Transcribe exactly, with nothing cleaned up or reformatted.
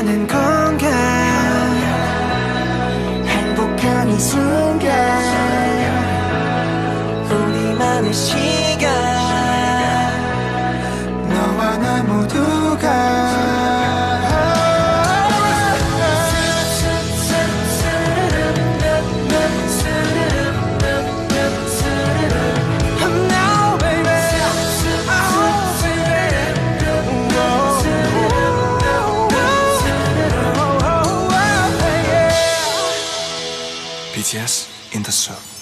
하는 건가 행복한 이 순간 우리만의 시간 너와 나 모두가 비티에스 in the soup.